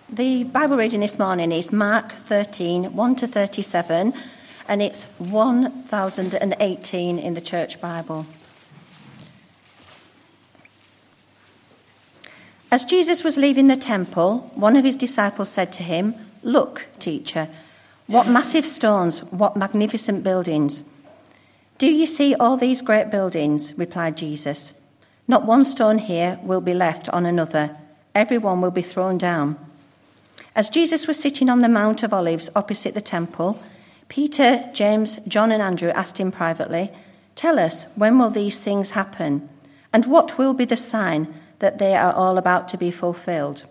The Bible reading this morning is Mark 13, 1 to 37, and it's 1018 in the Church Bible. As Jesus was leaving the temple, one of his disciples said to him, "Look, teacher, what massive stones, what magnificent buildings." "Do you see all these great buildings?" replied Jesus. "Not one stone here will be left on another. Every one will be thrown down." As Jesus was sitting on the Mount of Olives opposite the temple, Peter, James, John and Andrew asked him privately, "Tell us, when will these things happen? And what will be the sign that they are all about to be fulfilled?"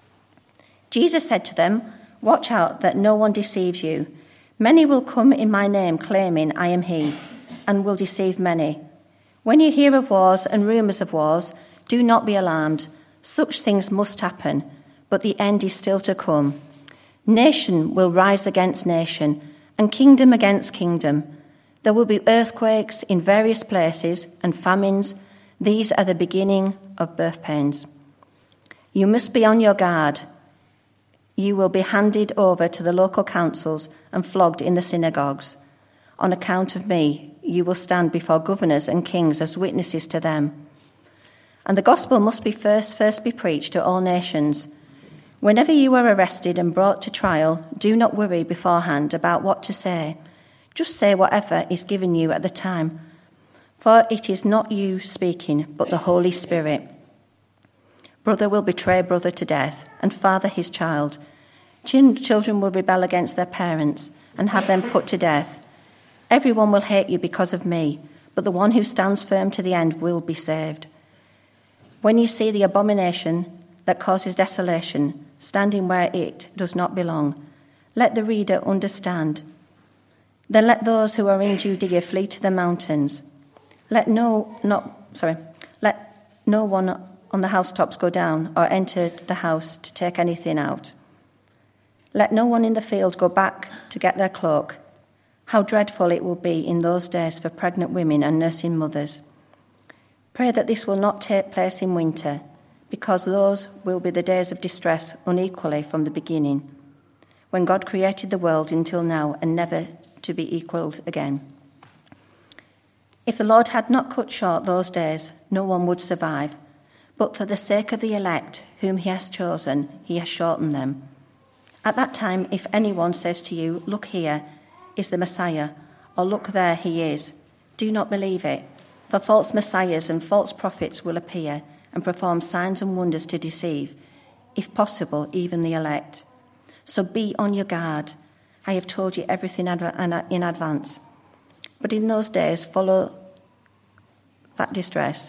Jesus said to them, "Watch out that no one deceives you. Many will come in my name claiming I am he, and will deceive many. When you hear of wars and rumours of wars, do not be alarmed. Such things must happen, but the end is still to come. Nation will rise against nation, and kingdom against kingdom. There will be earthquakes in various places and famines. These are the beginning of birth pains. You must be on your guard. You will be handed over to the local councils and flogged in the synagogues. On account of me, you will stand before governors and kings as witnesses to them. And the gospel must be first be preached to all nations. Whenever you are arrested and brought to trial, do not worry beforehand about what to say. Just say whatever is given you at the time, for it is not you speaking, but the Holy Spirit. Brother will betray brother to death, and father his child. Children will rebel against their parents and have them put to death. Everyone will hate you because of me, but the one who stands firm to the end will be saved. When you see the abomination that causes desolation, standing where it does not belong, let the reader understand. Then let those who are in Judea flee to the mountains. Let no one on the housetops go down or enter the house to take anything out. Let no one in the field go back to get their cloak. How dreadful it will be in those days for pregnant women and nursing mothers. Pray that this will not take place in winter, because those will be the days of distress unequally from the beginning, when God created the world until now and never to be equalled again. If the Lord had not cut short those days, no one would survive, but for the sake of the elect whom he has chosen, he has shortened them. At that time, if anyone says to you, 'Look, here is the Messiah,' or 'Look, there he is,' do not believe it, for false messiahs and false prophets will appear and perform signs and wonders to deceive, if possible, even the elect. So be on your guard. I have told you everything in advance. But in those days following that distress,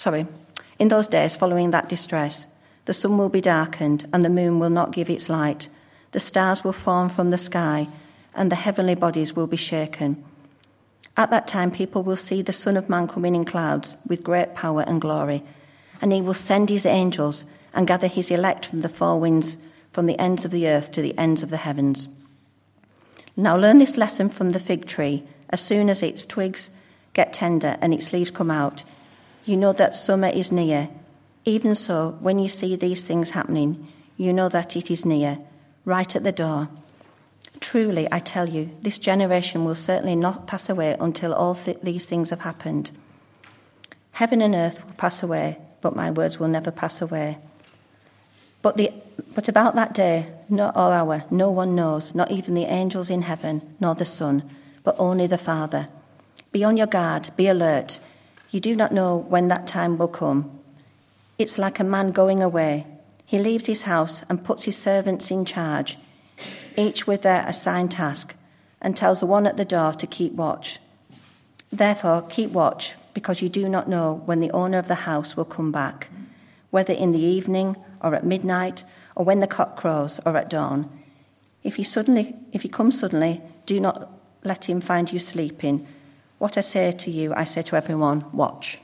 the sun will be darkened and the moon will not give its light. The stars will fall from the sky and the heavenly bodies will be shaken. At that time people will see the Son of Man coming in clouds with great power and glory. And he will send his angels and gather his elect from the four winds, from the ends of the earth to the ends of the heavens. Now learn this lesson from the fig tree. As soon as its twigs get tender and its leaves come out, you know that summer is near. Even so, when you see these things happening, you know that it is near, right at the door. Truly, I tell you, this generation will certainly not pass away until all these things have happened. Heaven and earth will pass away, but my words will never pass away. But about that day, or hour, no one knows, not even the angels in heaven, nor the Son, but only the Father. Be on your guard, be alert. You do not know when that time will come. It's like a man going away. He leaves his house and puts his servants in charge, each with their assigned task, and tells the one at the door to keep watch. Therefore, keep watch, because you do not know when the owner of the house will come back, whether in the evening or at midnight, or when the cock crows or at dawn. If he comes suddenly, do not let him find you sleeping. What I say to you, I say to everyone, watch.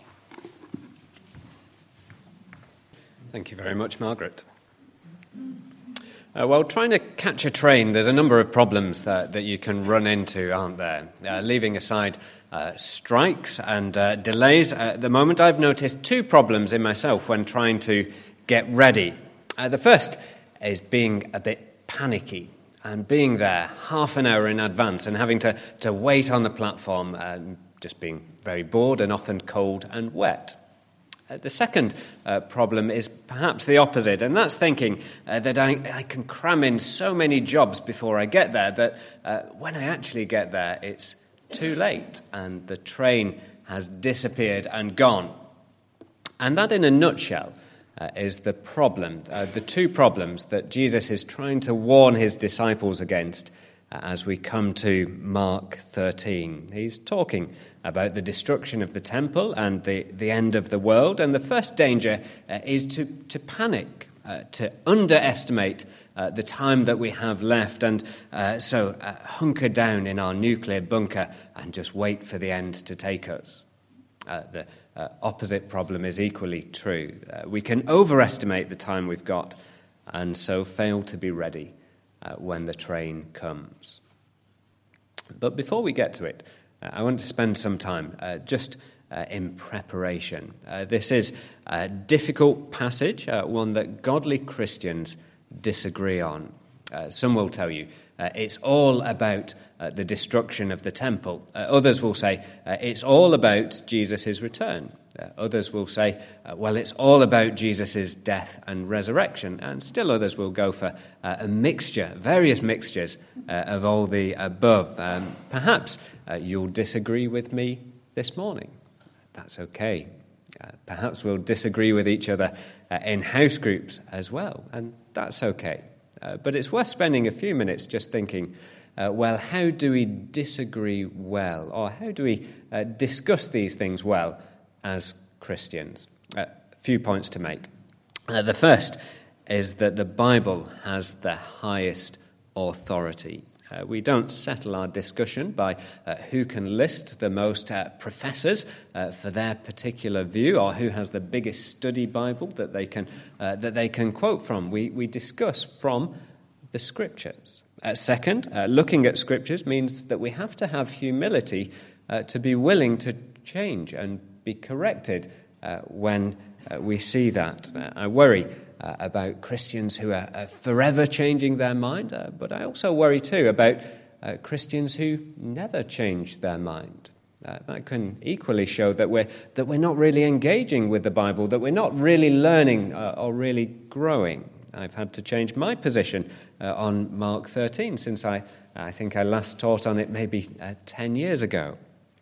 Thank you very much, Margaret. While trying to catch a train, there's a number of problems that you can run into, aren't there? Leaving aside strikes and delays, at the moment I've noticed two problems in myself when trying to get ready. The first is being a bit panicky and being there half an hour in advance and having to wait on the platform, just being very bored and often cold and wet. The second problem is perhaps the opposite, and that's thinking that I can cram in so many jobs before I get there that when I actually get there, it's too late and the train has disappeared and gone. And that, in a nutshell, is the problem, the two problems that Jesus is trying to warn his disciples against as we come to Mark 13. He's talking about the destruction of the temple and the end of the world, and the first danger is to panic, to underestimate the time that we have left, and so hunker down in our nuclear bunker and just wait for the end to take us. The opposite problem is equally true. We can overestimate the time we've got and so fail to be ready when the train comes. But before we get to it, I want to spend some time just in preparation. This is a difficult passage, one that godly Christians disagree on. Some will tell you it's all about the destruction of the temple. Others will say it's all about Jesus' return. Others will say, well, it's all about Jesus' death and resurrection. And still others will go for a mixture, various mixtures of all the above. Perhaps you'll disagree with me this morning. That's okay. Perhaps we'll disagree with each other in house groups as well, and that's okay. But it's worth spending a few minutes just thinking, well, how do we disagree well? Or how do we discuss these things well as Christians? A few points to make. The first is that the Bible has the highest authority. We don't settle our discussion by who can list the most professors for their particular view, or who has the biggest study Bible that they can quote from. We discuss from the Scriptures. Second, looking at Scriptures means that we have to have humility to be willing to change and be corrected when we see that. I worry about Christians who are forever changing their mind, but I also worry too about Christians who never change their mind. That can equally show that we're not really engaging with the Bible, that we're not really learning or really growing. I've had to change my position on Mark 13 since I think I last taught on it maybe 10 years ago.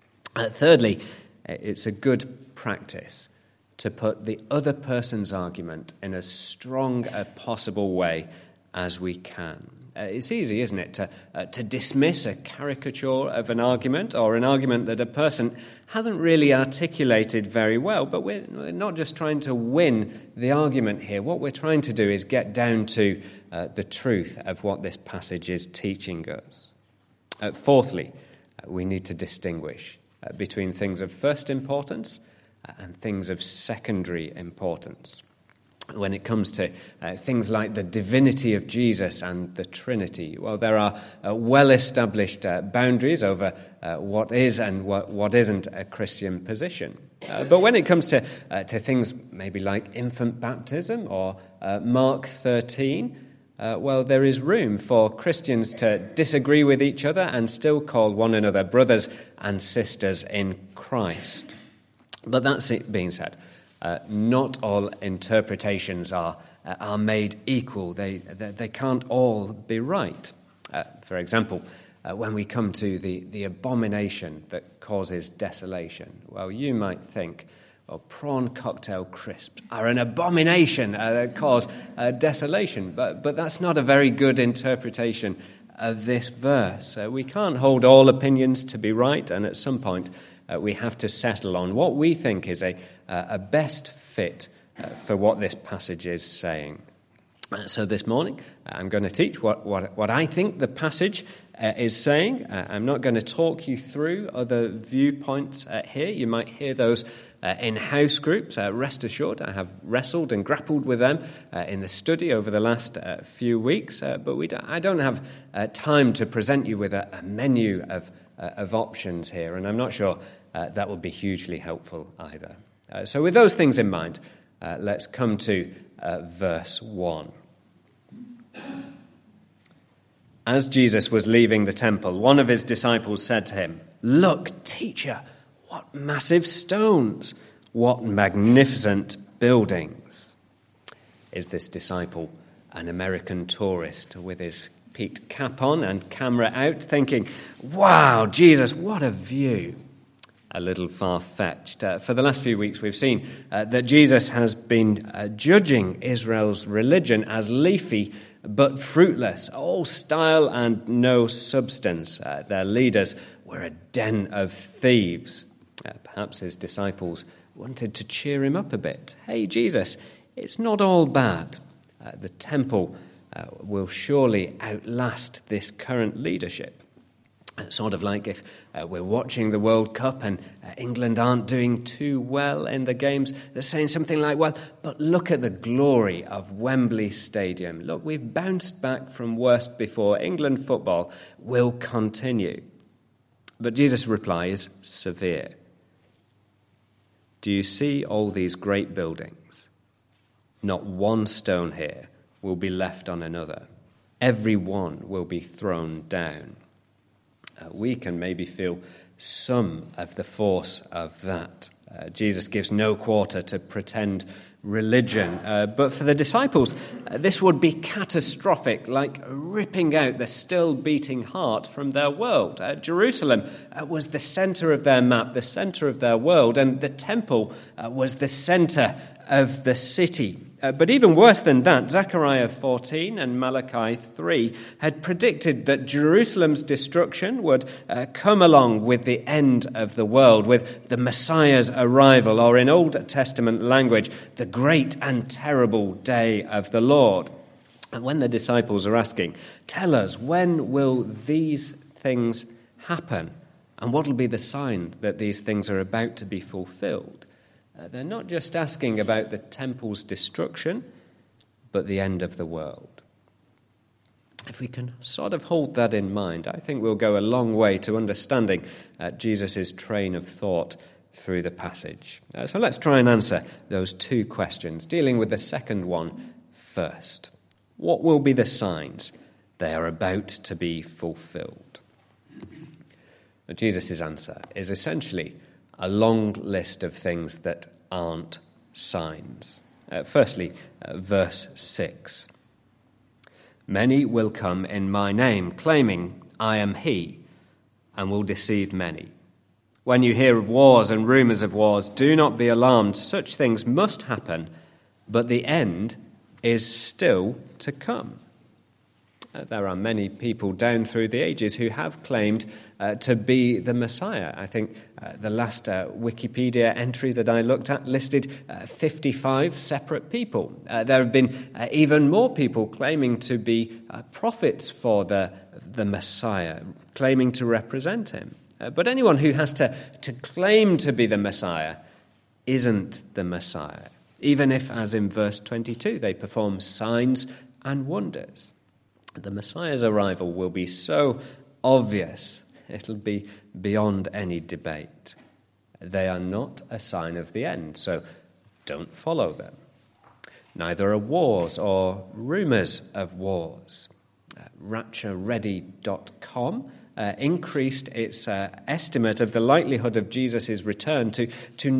Thirdly, it's a good practice to put the other person's argument in as strong a possible way as we can. It's easy, isn't it, to dismiss a caricature of an argument or an argument that a person hasn't really articulated very well, but we're not just trying to win the argument here. What we're trying to do is get down to the truth of what this passage is teaching us. Fourthly, we need to distinguish between things of first importance and things of secondary importance. When it comes to things like the divinity of Jesus and the Trinity, well, there are well-established boundaries over what is and what isn't a Christian position. But when it comes to things maybe like infant baptism or Mark 13, well, there is room for Christians to disagree with each other and still call one another brothers and sisters in Christ. But that's it being said, not all interpretations are made equal. They can't all be right. For example, when we come to the abomination that causes desolation, well, you might think, well, prawn cocktail crisps are an abomination that cause desolation, but that's not a very good interpretation of this verse. We can't hold all opinions to be right, and at some point we have to settle on what we think is a best fit for what this passage is saying. So this morning, I'm going to teach what I think the passage is saying. I'm not going to talk you through other viewpoints here. You might hear those in house groups. Rest assured, I have wrestled and grappled with them in the study over the last few weeks, but I don't have time to present you with a menu of options here, and I'm not sure that would be hugely helpful either. So with those things in mind, let's come to verse 1. As Jesus was leaving the temple, one of his disciples said to him, "Look, teacher, what massive stones, what magnificent buildings." Is this disciple an American tourist with his peaked cap on and camera out, thinking, "Wow, Jesus, what a view"? A little far-fetched. For the last few weeks, we've seen that Jesus has been judging Israel's religion as leafy but fruitless, all style and no substance. Their leaders were a den of thieves. Perhaps his disciples wanted to cheer him up a bit. Hey, Jesus, it's not all bad. The temple will surely outlast this current leadership. It's sort of like if we're watching the World Cup and England aren't doing too well in the games, they're saying something like, "Well, but look at the glory of Wembley Stadium. Look, we've bounced back from worst before. England football will continue." But Jesus' reply is severe. "Do you see all these great buildings? Not one stone here will be left on another. Every one will be thrown down." We can maybe feel some of the force of that. Jesus gives no quarter to pretend religion. But for the disciples, this would be catastrophic, like ripping out the still beating heart from their world. Jerusalem was the center of their map, the center of their world, and the temple was the center of the city. But even worse than that, Zechariah 14 and Malachi 3 had predicted that Jerusalem's destruction would come along with the end of the world, with the Messiah's arrival, or in Old Testament language, the great and terrible day of the Lord. And when the disciples are asking, "Tell us, when will these things happen? And what will be the sign that these things are about to be fulfilled?" They're not just asking about the temple's destruction, but the end of the world. If we can sort of hold that in mind, I think we'll go a long way to understanding Jesus' train of thought through the passage. So let's try and answer those two questions, dealing with the second one first. What will be the signs they are about to be fulfilled? Jesus' answer is essentially a long list of things that aren't signs. Firstly, verse 6. "Many will come in my name, claiming, 'I am he,' and will deceive many. When you hear of wars and rumors of wars, do not be alarmed. Such things must happen, but the end is still to come." There are many people down through the ages who have claimed to be the Messiah. I think the last Wikipedia entry that I looked at listed 55 separate people. There have been even more people claiming to be prophets for the Messiah, claiming to represent him. But anyone who has to claim to be the Messiah isn't the Messiah, even if, as in verse 22, they perform signs and wonders. The Messiah's arrival will be so obvious, it'll be beyond any debate. They are not a sign of the end, so don't follow them. Neither are wars or rumors of wars. RaptureReady.com increased its estimate of the likelihood of Jesus' return to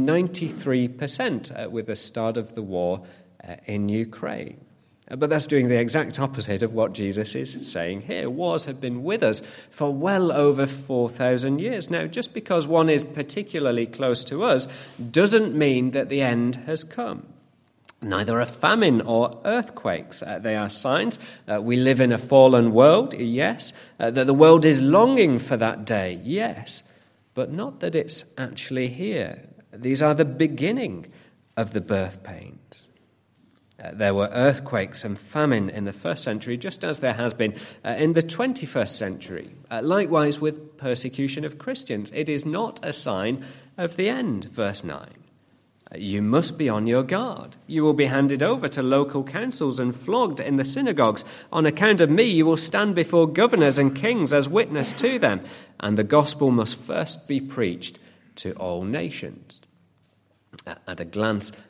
93% with the start of the war in Ukraine. But that's doing the exact opposite of what Jesus is saying here. Wars have been with us for well over 4,000 years. Now, just because one is particularly close to us doesn't mean that the end has come. Neither are famine or earthquakes. They are signs. We live in a fallen world, yes. That the world is longing for that day, yes. But not that it's actually here. These are the beginning of the birth pains. There were earthquakes and famine in the first century, just as there has been in the 21st century. Likewise with persecution of Christians. It is not a sign of the end, verse 9. You must be on your guard. You will be handed over to local councils and flogged in the synagogues. On account of me, you will stand before governors and kings as witness to them. And the gospel must first be preached to all nations. At a glance,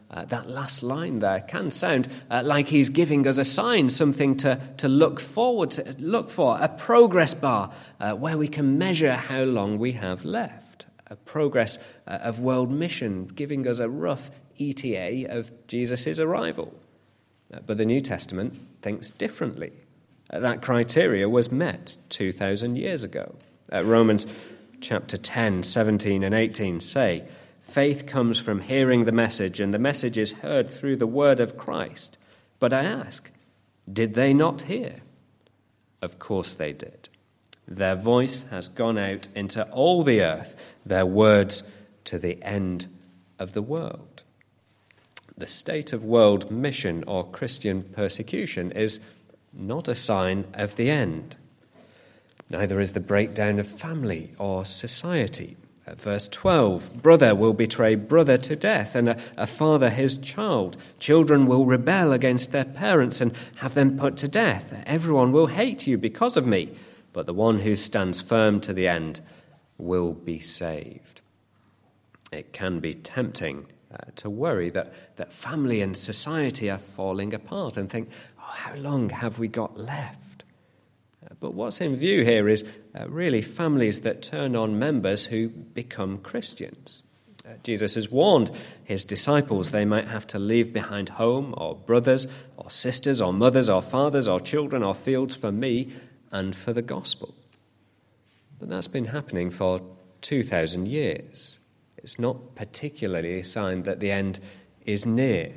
that last line there can sound like he's giving us a sign, something to look forward to, look for, a progress bar where we can measure how long we have left, a progress of world mission, giving us a rough ETA of Jesus' arrival. But the New Testament thinks differently. That criteria was met 2,000 years ago. Romans chapter 10, 17 and 18 say, "Faith comes from hearing the message, and the message is heard through the word of Christ. But I ask, did they not hear? Of course they did. Their voice has gone out into all the earth, their words to the end of the world." The state of world mission or Christian persecution is not a sign of the end. Neither is the breakdown of family or society. At verse 12, brother will betray brother to death, and a father his child. Children will rebel against their parents and have them put to death. Everyone will hate you because of me, but the one who stands firm to the end will be saved. It can be tempting to worry that family and society are falling apart and think, how long have we got left? But what's in view here is really families that turn on members who become Christians. Jesus has warned his disciples they might have to leave behind home or brothers or sisters or mothers or fathers or children or fields for me and for the gospel. But that's been happening for 2,000 years. It's not particularly a sign that the end is near.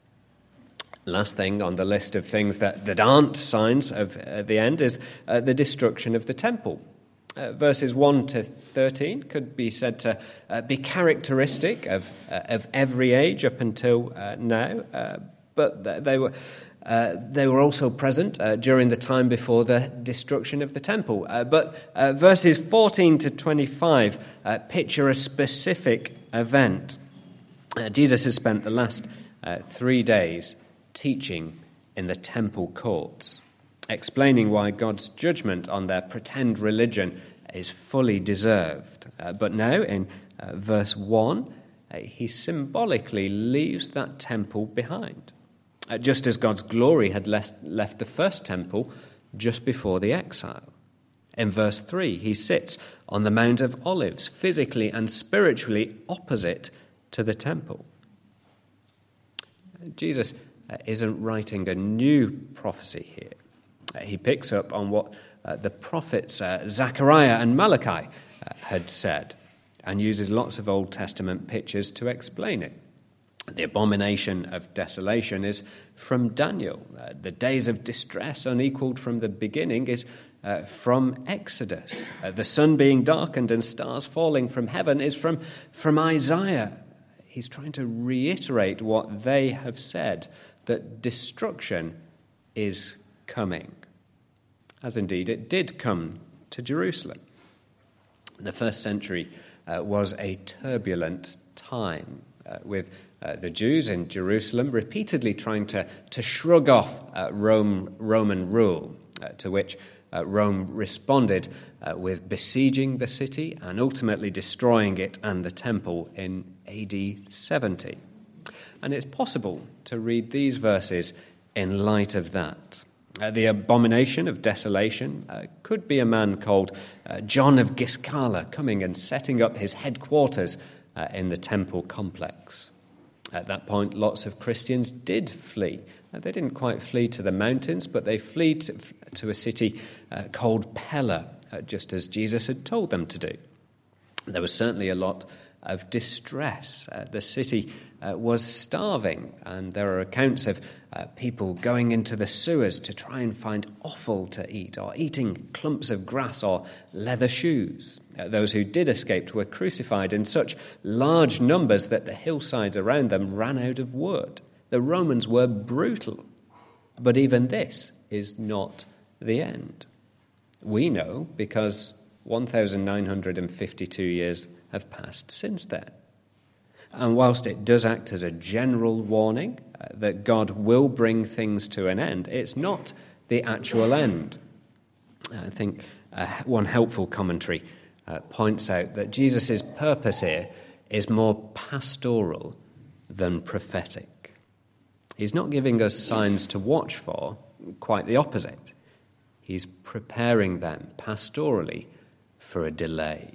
Last thing on the list of things that aren't signs of the end is the destruction of the temple. Verses 1 to 13 could be said to be characteristic of every age up until now, but they were also present during the time before the destruction of the temple. But verses 14 to 25 picture a specific event. Jesus has spent the last 3 days teaching in the temple courts, explaining why God's judgment on their pretend religion is fully deserved. But now, in verse 1, he symbolically leaves that temple behind, just as God's glory had left the first temple just before the exile. In verse 3, he sits on the Mount of Olives, physically and spiritually opposite to the temple. Jesus isn't writing a new prophecy here. He picks up on what the prophets Zechariah and Malachi had said and uses lots of Old Testament pictures to explain it. The abomination of desolation is from Daniel. The days of distress unequaled from the beginning is from Exodus. The sun being darkened and stars falling from heaven is from Isaiah. He's trying to reiterate what they have said, that destruction is coming, as indeed it did come to Jerusalem. The first century was a turbulent time, with the Jews in Jerusalem repeatedly trying to shrug off Roman rule, to which Rome responded with besieging the city and ultimately destroying it and the temple in AD 70. And it's possible to read these verses in light of that. The abomination of desolation could be a man called John of Giscala coming and setting up his headquarters in the temple complex. At that point, lots of Christians did flee. They didn't quite flee to the mountains, but they fled to a city called Pella, just as Jesus had told them to do. There was certainly a lot of distress. The city was starving, and there are accounts of people going into the sewers to try and find offal to eat, or eating clumps of grass or leather shoes. Those who did escape were crucified in such large numbers that the hillsides around them ran out of wood. The Romans were brutal, but even this is not the end. We know because 1,952 years have passed since then. And whilst it does act as a general warning that God will bring things to an end, it's not the actual end. I think one helpful commentary points out that Jesus' purpose here is more pastoral than prophetic. He's not giving us signs to watch for, quite the opposite. He's preparing them pastorally for a delay.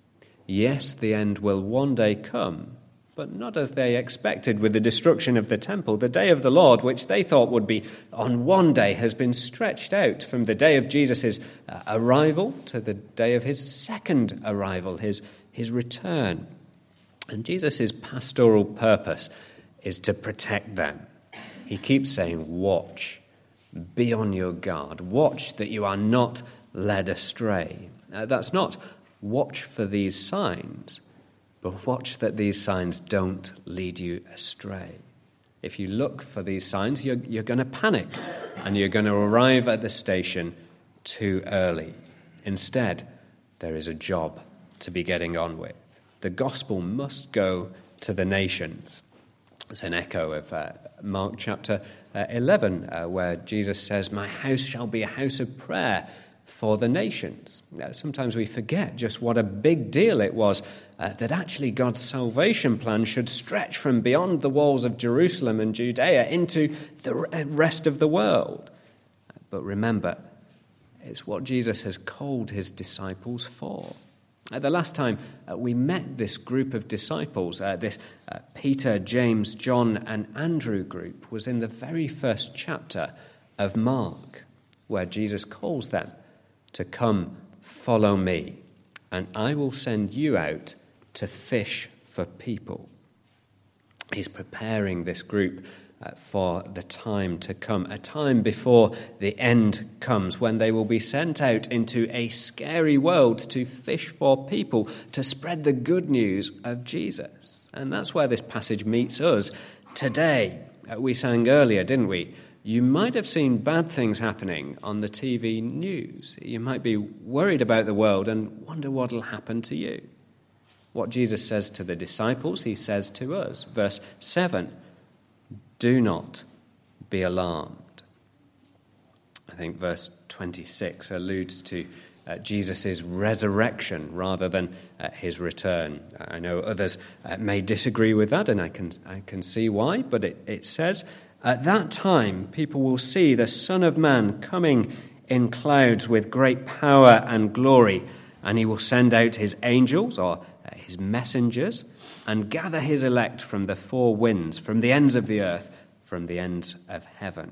Yes, the end will one day come, but not as they expected with the destruction of the temple. The day of the Lord, which they thought would be on one day, has been stretched out from the day of Jesus' arrival to the day of his second arrival, his return. And Jesus' pastoral purpose is to protect them. He keeps saying, watch, be on your guard, watch that you are not led astray. That's not watch for these signs, but watch that these signs don't lead you astray. If you look for these signs, you're going to panic and you're going to arrive at the station too early. Instead, there is a job to be getting on with. The gospel must go to the nations. It's an echo of Mark chapter 11, where Jesus says, "My house shall be a house of prayer for the nations." Sometimes we forget just what a big deal it was that actually God's salvation plan should stretch from beyond the walls of Jerusalem and Judea into the rest of the world. But remember, it's what Jesus has called his disciples for. The last time we met this group of disciples, this Peter, James, John, and Andrew group, was in the very first chapter of Mark, where Jesus calls them to come follow me, and I will send you out to fish for people. He's preparing this group for the time to come, a time before the end comes, when they will be sent out into a scary world to fish for people, to spread the good news of Jesus. And that's where this passage meets us today. We sang earlier, didn't we? You might have seen bad things happening on the TV news. You might be worried about the world and wonder what will happen to you. What Jesus says to the disciples, he says to us. Verse 7, do not be alarmed. I think verse 26 alludes to Jesus' resurrection rather than his return. I know others may disagree with that, and I can see why, but it says, at that time people will see the Son of Man coming in clouds with great power and glory, and he will send out his angels, or his messengers, and gather his elect from the four winds, from the ends of the earth, from the ends of heaven.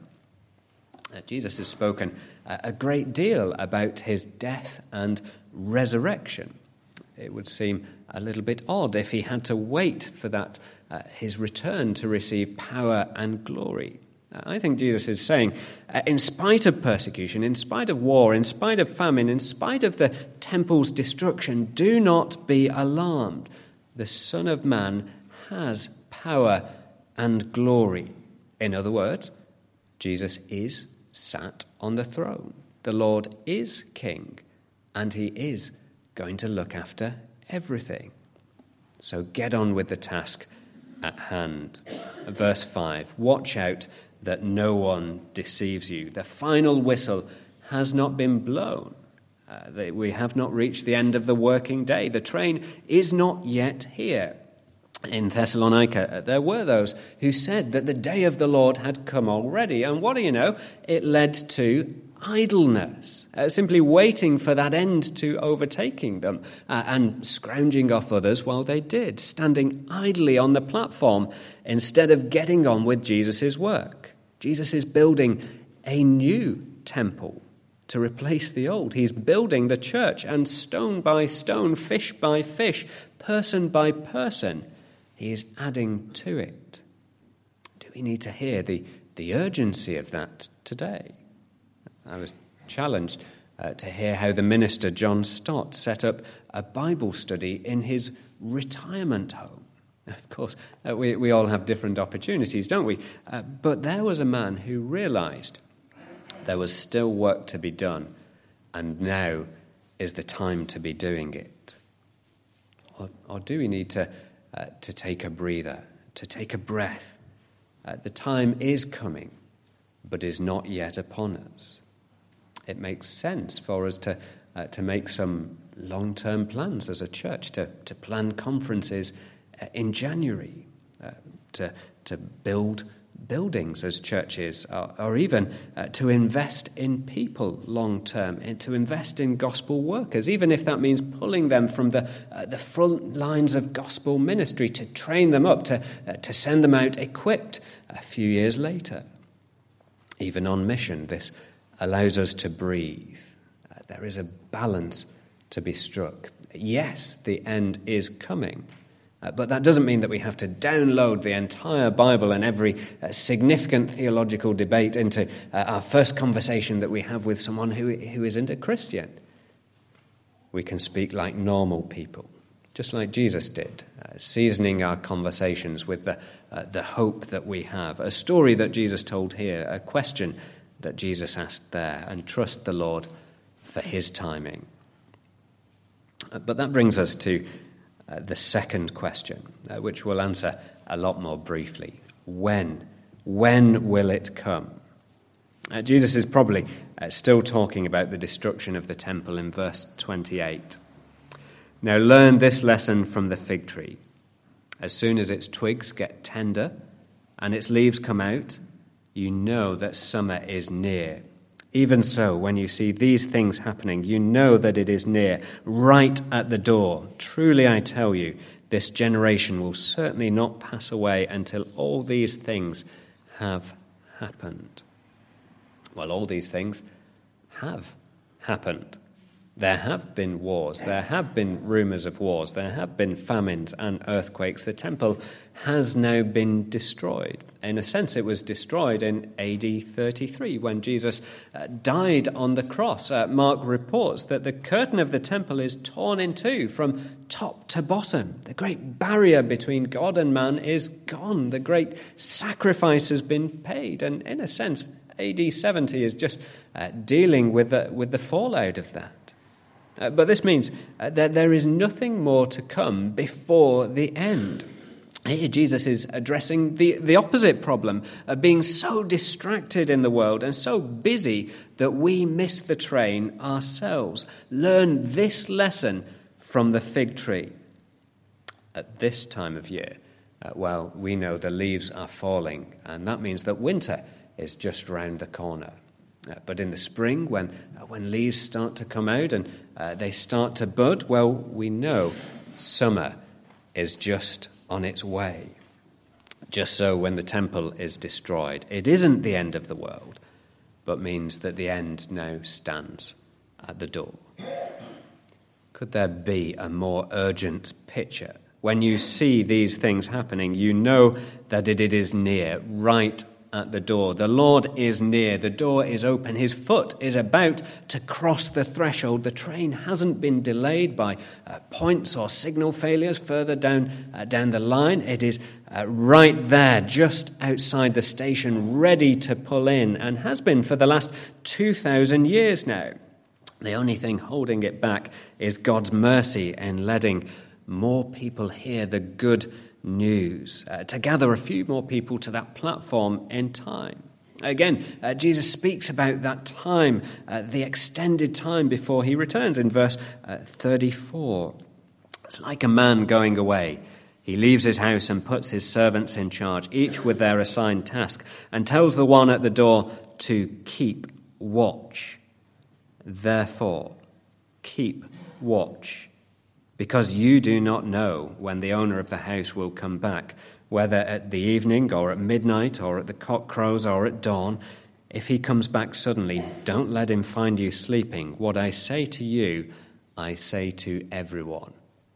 Jesus has spoken a great deal about his death and resurrection. It would seem a little bit odd if he had to wait for that, his return, to receive power and glory. I think Jesus is saying, in spite of persecution, in spite of war, in spite of famine, in spite of the temple's destruction, do not be alarmed. The Son of Man has power and glory. In other words, Jesus is sat on the throne. The Lord is king, and he is going to look after everything. So get on with the task at hand. Verse 5, watch out that no one deceives you. The final whistle has not been blown. We have not reached the end of the working day. The train is not yet here. In Thessalonica, there were those who said that the day of the Lord had come already. And what do you know? It led to idleness, simply waiting for that end to overtaking them and scrounging off others while they did, standing idly on the platform instead of getting on with Jesus' work. Jesus is building a new temple to replace the old. He's building the church, and stone by stone, fish by fish, person by person, he is adding to it. Do we need to hear the urgency of that today? I was challenged to hear how the minister John Stott set up a Bible study in his retirement home. Of course, we all have different opportunities, don't we? But there was a man who realized there was still work to be done, and now is the time to be doing it. Or do we need to take a breather, to take a breath? The time is coming, but is not yet upon us. It makes sense for us to make some long-term plans as a church, to plan conferences in January, to build buildings as churches, or even to invest in people long term, and to invest in gospel workers, even if that means pulling them from the front lines of gospel ministry to train them up, to send them out equipped a few years later. Even on mission, this allows us to breathe. There is a balance to be struck. Yes, the end is coming. But that doesn't mean that we have to download the entire Bible and every significant theological debate into our first conversation that we have with someone who isn't a Christian. We can speak like normal people, just like Jesus did, seasoning our conversations with the hope that we have, a story that Jesus told here, a question that Jesus asked there, and trust the Lord for his timing. But that brings us to the second question, which we'll answer a lot more briefly. When? When will it come? Jesus is probably still talking about the destruction of the temple in verse 28. Now learn this lesson from the fig tree. As soon as its twigs get tender and its leaves come out, you know that summer is near. Even so, when you see these things happening, you know that it is near, right at the door. Truly, I tell you, this generation will certainly not pass away until all these things have happened. Well, all these things have happened. There have been wars. There have been rumors of wars. There have been famines and earthquakes. The temple has now been destroyed. In a sense, it was destroyed in AD 33 when Jesus died on the cross. Mark reports that the curtain of the temple is torn in two from top to bottom. The great barrier between God and man is gone. The great sacrifice has been paid. And in a sense, AD 70 is just dealing with the fallout of that. But this means that there is nothing more to come before the end. Here Jesus is addressing the opposite problem of being so distracted in the world and so busy that we miss the train ourselves. Learn this lesson from the fig tree. At this time of year, we know the leaves are falling, and that means that winter is just round the corner. But in the spring, when leaves start to come out and they start to bud, we know summer is just on its way. Just so when the temple is destroyed, it isn't the end of the world, but means that the end now stands at the door. Could there be a more urgent picture? When you see these things happening, you know that it is near, right at the door. The Lord is near. The door is open. His foot is about to cross the threshold. The train hasn't been delayed by points or signal failures further down the line. It is right there, just outside the station, ready to pull in, and has been for the last 2,000 years now. The only thing holding it back is God's mercy in letting more people hear the good news, to gather a few more people to that platform in time. Again, Jesus speaks about that time, the extended time before he returns in verse 34. It's like a man going away. He leaves his house and puts his servants in charge, each with their assigned task, and tells the one at the door to keep watch. Therefore, keep watch, because you do not know when the owner of the house will come back, whether at the evening or at midnight or at the cock crows or at dawn. If he comes back suddenly, don't let him find you sleeping. What I say to you, I say to everyone.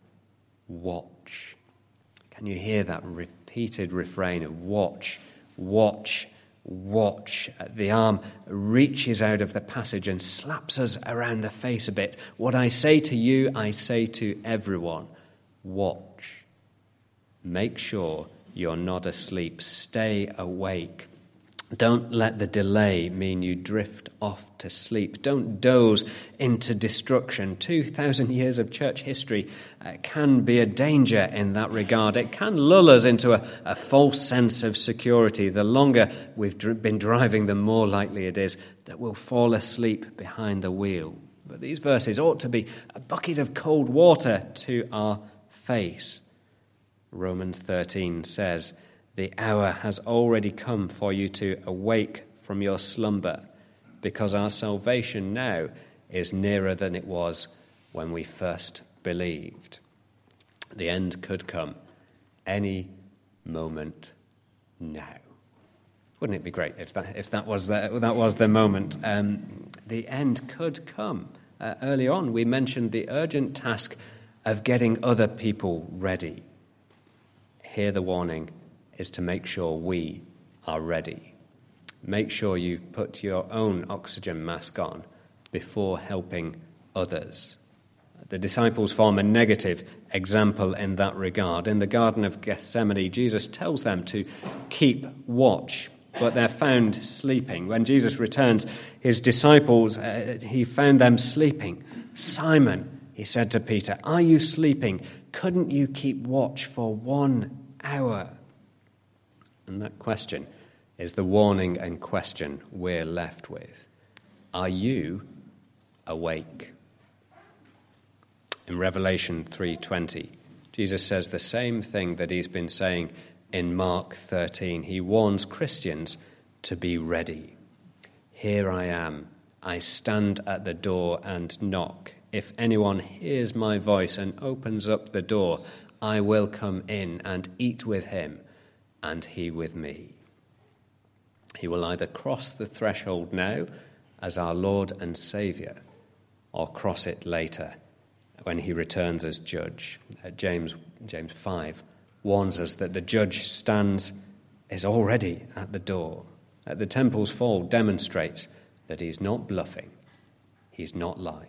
Watch. Can you hear that repeated refrain of watch, watch, watch? The arm reaches out of the passage and slaps us around the face a bit. What I say to you, I say to everyone. Watch. Make sure you're not asleep. Stay awake. Don't let the delay mean you drift off to sleep. Don't doze into destruction. 2,000 years of church history can be a danger in that regard. It can lull us into a false sense of security. The longer we've been driving, the more likely it is that we'll fall asleep behind the wheel. But these verses ought to be a bucket of cold water to our face. Romans 13 says, The hour has already come for you to awake from your slumber, because our salvation now is nearer than it was when we first believed." The end could come any moment now. Wouldn't it be great if that was the moment? The end could come. Early on, we mentioned the urgent task of getting other people ready. Here the warning is to make sure we are ready. Make sure you've put your own oxygen mask on before helping others. The disciples form a negative example in that regard. In the Garden of Gethsemane, Jesus tells them to keep watch, but they're found sleeping. When Jesus returns, his disciples, he found them sleeping. "Simon," he said to Peter, "are you sleeping? Couldn't you keep watch for 1 hour?" And that question is the warning and question we're left with. Are you awake? In Revelation 3:20, Jesus says the same thing that he's been saying in Mark 13. He warns Christians to be ready. "Here I am. I stand at the door and knock. If anyone hears my voice and opens up the door, I will come in and eat with him, and he with me." He will either cross the threshold now as our Lord and Saviour, or cross it later when he returns as judge. James 5 warns us that the judge is already at the door. The temple's fall demonstrates that he's not bluffing, he's not lying.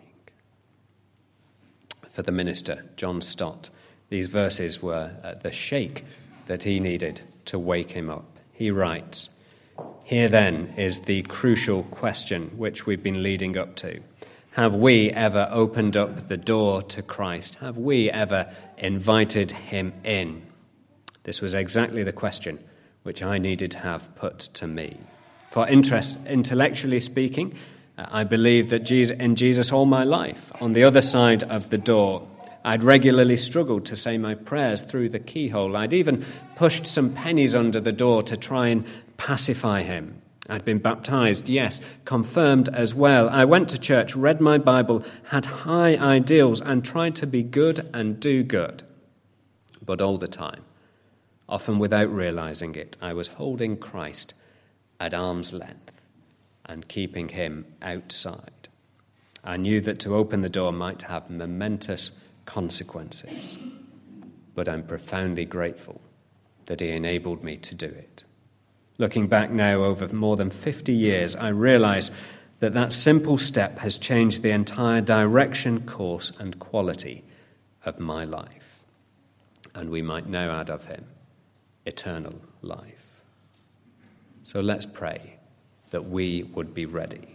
For the minister, John Stott, these verses were the shake that he needed to wake him up. He writes, "Here then is the crucial question which we've been leading up to. Have we ever opened up the door to Christ? Have we ever invited him in?" This was exactly the question which I needed to have put to me. For intellectually speaking, I believed that in Jesus all my life. On the other side of the door, I'd regularly struggled to say my prayers through the keyhole. I'd even pushed some pennies under the door to try and pacify him. I'd been baptized, yes, confirmed as well. I went to church, read my Bible, had high ideals, and tried to be good and do good. But all the time, often without realizing it, I was holding Christ at arm's length and keeping him outside. I knew that to open the door might have momentous consequences, but I'm profoundly grateful that he enabled me to do it. Looking back now over more than 50 years, I realize that that simple step has changed the entire direction, course, and quality of my life. And we might now add of him eternal life. So let's pray that we would be ready.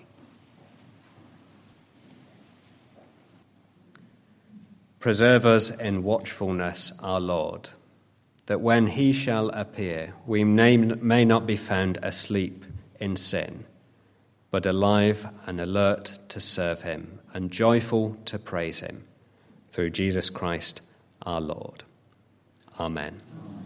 Preserve us in watchfulness, our Lord, that when he shall appear, we may not be found asleep in sin, but alive and alert to serve him and joyful to praise him, through Jesus Christ our Lord. Amen.